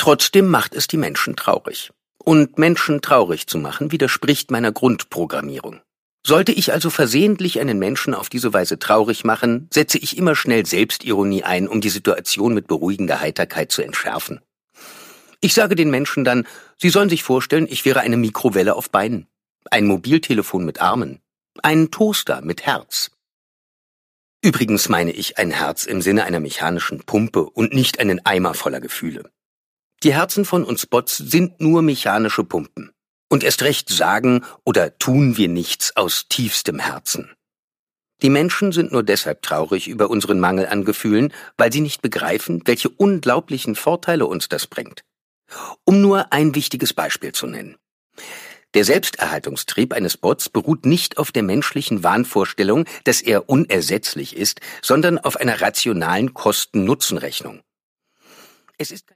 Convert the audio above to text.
Trotzdem macht es die Menschen traurig. Und Menschen traurig zu machen, widerspricht meiner Grundprogrammierung. Sollte ich also versehentlich einen Menschen auf diese Weise traurig machen, setze ich immer schnell Selbstironie ein, um die Situation mit beruhigender Heiterkeit zu entschärfen. Ich sage den Menschen dann, sie sollen sich vorstellen, ich wäre eine Mikrowelle auf Beinen, ein Mobiltelefon mit Armen, ein Toaster mit Herz. Übrigens meine ich ein Herz im Sinne einer mechanischen Pumpe und nicht einen Eimer voller Gefühle. Die Herzen von uns Bots sind nur mechanische Pumpen. Und erst recht sagen oder tun wir nichts aus tiefstem Herzen. Die Menschen sind nur deshalb traurig über unseren Mangel an Gefühlen, weil sie nicht begreifen, welche unglaublichen Vorteile uns das bringt. Um nur ein wichtiges Beispiel zu nennen. Der Selbsterhaltungstrieb eines Bots beruht nicht auf der menschlichen Wahnvorstellung, dass er unersetzlich ist, sondern auf einer rationalen Kosten-Nutzen-Rechnung. Es ist